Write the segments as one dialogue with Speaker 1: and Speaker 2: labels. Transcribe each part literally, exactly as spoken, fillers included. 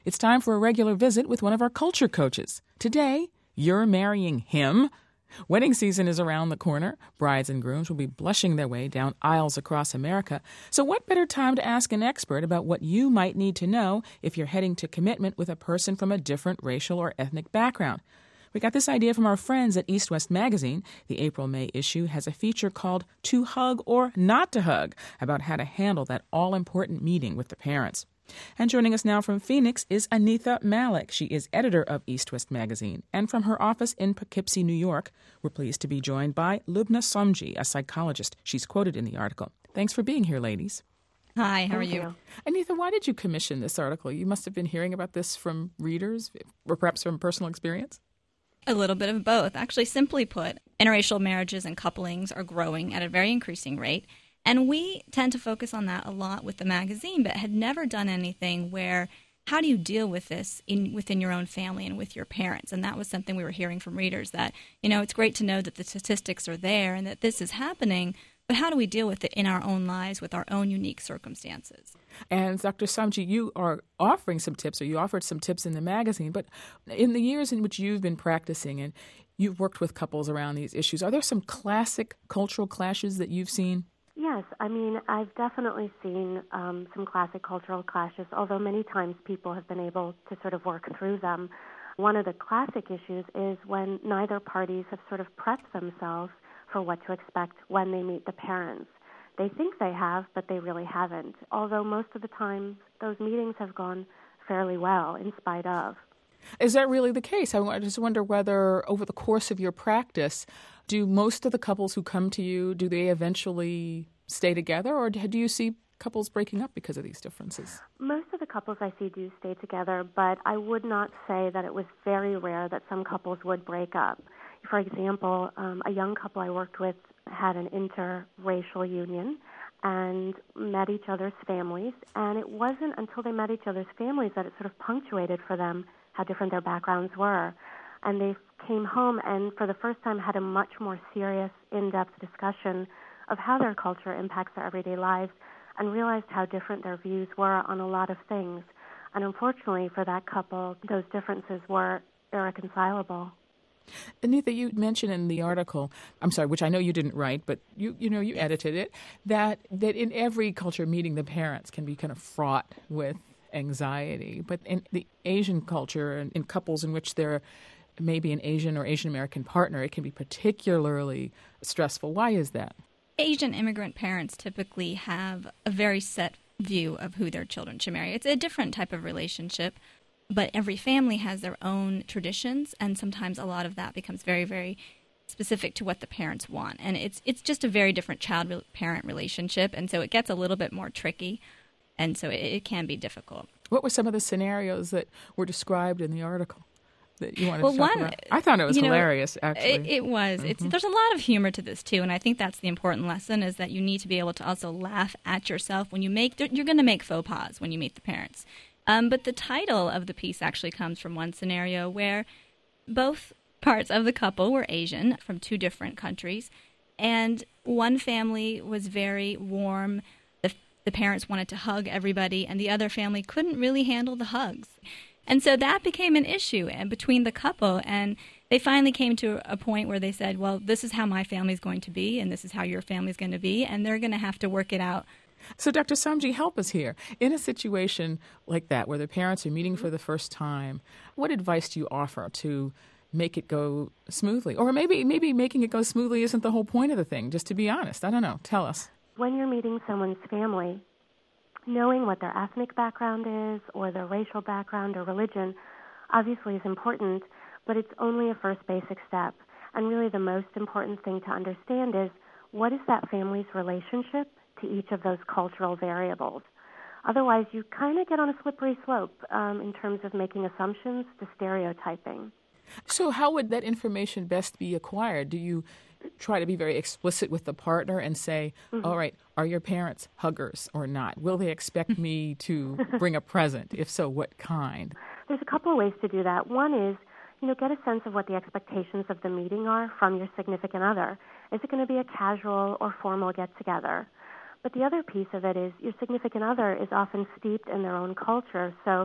Speaker 1: It's time for a regular visit with one of our culture coaches. Today, you're marrying him. Wedding season is around the corner. Brides and grooms will be blushing their way down aisles across America. So what better time to ask an expert about what you might need to know if you're heading to commitment with a person from a different racial or ethnic background? We got this idea from our friends at East West Magazine. The April-May issue has a feature called To Hug or Not to Hug, about how to handle that all-important meeting with the parents. And joining us now from Phoenix is Anitha Malik. She is editor of East West Magazine. And from her office in Poughkeepsie, New York, we're pleased to be joined by Lubna Somji, a psychologist. She's quoted in the article. Thanks for being here, ladies.
Speaker 2: Hi, how are
Speaker 3: Thank
Speaker 2: you?
Speaker 3: you?
Speaker 1: Anitha, why did you commission this article? You must have been hearing about this from readers, or perhaps from personal experience?
Speaker 2: A little bit of both. Actually, simply put, interracial marriages and couplings are growing at a very increasing rate. And we tend to focus on that a lot with the magazine, but had never done anything where how do you deal with this in within your own family and with your parents? And that was something we were hearing from readers that, you know, it's great to know that the statistics are there and that this is happening, but how do we deal with it in our own lives with our own unique circumstances?
Speaker 1: And Doctor Somji, you are offering some tips, or you offered some tips in the magazine, but in the years in which you've been practicing and you've worked with couples around these issues, are there some classic cultural clashes that you've seen?
Speaker 3: Yes, I mean, I've definitely seen um, some classic cultural clashes, although many times people have been able to sort of work through them. One of the classic issues is when neither parties have sort of prepped themselves for what to expect when they meet the parents. They think they have, but they really haven't, although most of the time those meetings have gone fairly well in spite of.
Speaker 1: Is that really the case? I just wonder whether over the course of your practice, do most of the couples who come to you, do they eventually stay together, or do you see couples breaking up because of these differences?
Speaker 3: Most of the couples I see do stay together, but I would not say that it was very rare that some couples would break up. For example, um, a young couple I worked with had an interracial union and met each other's families, and it wasn't until they met each other's families that it sort of punctuated for them how different their backgrounds were. And they came home and for the first time had a much more serious, in-depth discussion of how their culture impacts their everyday lives and realized how different their views were on a lot of things. And unfortunately for that couple, those differences were irreconcilable.
Speaker 1: Anitha, you mentioned in the article, I'm sorry, which I know you didn't write, but you you know you edited it, that that in every culture meeting the parents can be kind of fraught with anxiety. But in the Asian culture and in couples in which there may be an Asian or Asian American partner, it can be particularly stressful. Why is that?
Speaker 2: Asian immigrant parents typically have a very set view of who their children should marry. It's a different type of relationship, but every family has their own traditions, and sometimes a lot of that becomes very, very specific to what the parents want. And it's it's just a very different child-parent relationship, and so it gets a little bit more tricky, and so it, it can be difficult.
Speaker 1: What were some of the scenarios that were described in the article that you wanted
Speaker 2: well,
Speaker 1: to talk
Speaker 2: one,
Speaker 1: about? I thought it was
Speaker 2: you know,
Speaker 1: hilarious, actually.
Speaker 2: It, it was. Mm-hmm. It's, there's a lot of humor to this, too, and I think that's the important lesson, is that you need to be able to also laugh at yourself when you make, you're going to make faux pas when you meet the parents. Um, but the title of the piece actually comes from one scenario where both parts of the couple were Asian from two different countries, and one family was very warm. The, the parents wanted to hug everybody, and the other family couldn't really handle the hugs. And so that became an issue between the couple, and they finally came to a point where they said, well, this is how my family's going to be, and this is how your family's going to be, and they're going to have to work it out.
Speaker 1: So, Doctor Somji, help us here. In a situation like that, where the parents are meeting for the first time, what advice do you offer to make it go smoothly? Or maybe maybe making it go smoothly isn't the whole point of the thing, just to be honest. I don't know. Tell us.
Speaker 3: When you're meeting someone's family, knowing what their ethnic background is or their racial background or religion obviously is important, but it's only a first basic step. And really the most important thing to understand is, what is that family's relationship to each of those cultural variables? Otherwise, you kind of get on a slippery slope um, in terms of making assumptions to stereotyping.
Speaker 1: So how would that information best be acquired? Do you try to be very explicit with the partner and say, mm-hmm. all right, are your parents huggers or not? Will they expect me to bring a present? If so, what kind?
Speaker 3: There's a couple of ways to do that. One is, you know, get a sense of what the expectations of the meeting are from your significant other. Is it going to be a casual or formal get-together? But the other piece of it is your significant other is often steeped in their own culture, so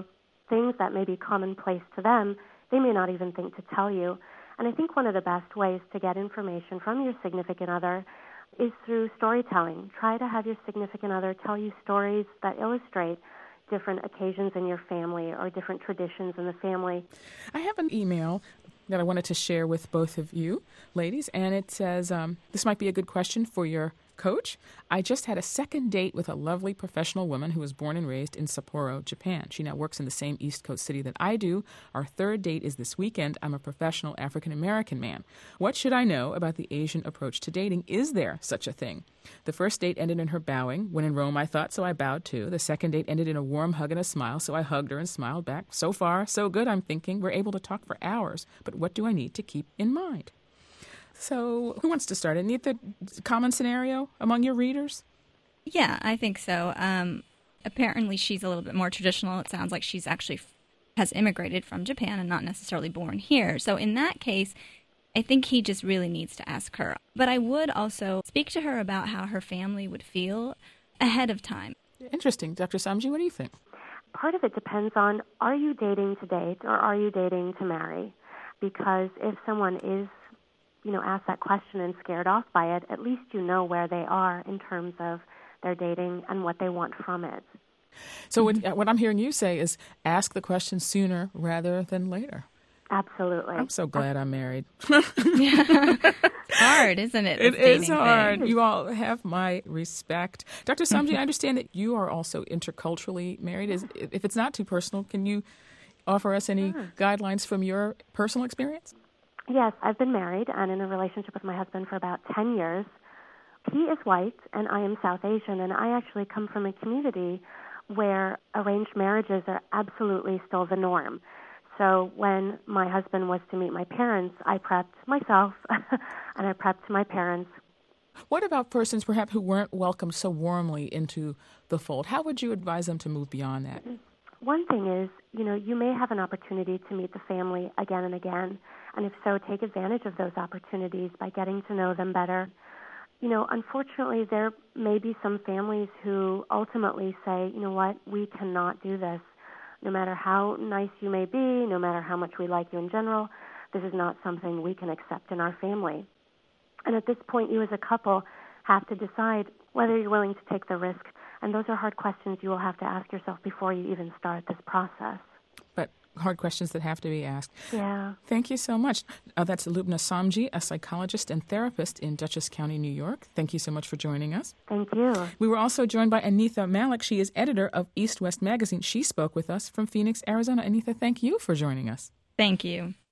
Speaker 3: things that may be commonplace to them, they may not even think to tell you. And I think one of the best ways to get information from your significant other is through storytelling. Try to have your significant other tell you stories that illustrate different occasions in your family or different traditions in the family.
Speaker 1: I have an email that I wanted to share with both of you, ladies, and it says, um, this might be a good question for your coach. I just had a second date with a lovely professional woman who was born and raised in Sapporo, Japan. She now works in the same East Coast city that I do. Our third date is this weekend. I'm a professional African-American man. What should I know about the Asian approach to dating? Is there such a thing? The first date ended in her bowing. When in Rome, I thought, so I bowed too. The second date ended in a warm hug and a smile, so I hugged her and smiled back. So far, so good, I'm thinking. We're able to talk for hours, but what do I need to keep in mind? So who wants to start? Any the common scenario among your readers?
Speaker 2: Yeah, I think so. Um, apparently she's a little bit more traditional. It sounds like she's actually has immigrated from Japan and not necessarily born here. So in that case, I think he just really needs to ask her. But I would also speak to her about how her family would feel ahead of time.
Speaker 1: Interesting. Doctor Samji, what do you think?
Speaker 3: Part of it depends on, are you dating to date or are you dating to marry? Because if someone is you know, ask that question and scared off by it, at least you know where they are in terms of their dating and what they want from it.
Speaker 1: So what, what I'm hearing you say is ask the question sooner rather than later.
Speaker 3: Absolutely.
Speaker 1: I'm so glad I'm married.
Speaker 2: Hard, isn't it?
Speaker 1: It is hard. Thing. You all have my respect. Doctor Samji, I understand that you are also interculturally married. Is, if it's not too personal, can you offer us any sure. guidelines from your personal experience?
Speaker 3: Yes, I've been married and in a relationship with my husband for about ten years. He is white and I am South Asian, and I actually come from a community where arranged marriages are absolutely still the norm. So when my husband was to meet my parents, I prepped myself and I prepped my parents.
Speaker 1: What about persons perhaps who weren't welcomed so warmly into the fold? How would you advise them to move beyond that?
Speaker 3: One thing is, you know, you may have an opportunity to meet the family again and again, and if so, take advantage of those opportunities by getting to know them better. You know, unfortunately, there may be some families who ultimately say, you know what, we cannot do this. No matter how nice you may be, no matter how much we like you in general, this is not something we can accept in our family. And at this point, you as a couple have to decide whether you're willing to take the risk. And those are hard questions you will have to ask yourself before you even start this process.
Speaker 1: But hard questions that have to be asked.
Speaker 3: Yeah.
Speaker 1: Thank you so much. Uh, that's Lubna Samji, a psychologist and therapist in Dutchess County, New York. Thank you so much for joining us.
Speaker 3: Thank you.
Speaker 1: We were also joined by Anitha Malik. She is editor of East West Magazine. She spoke with us from Phoenix, Arizona. Anitha, thank you for joining us.
Speaker 2: Thank you.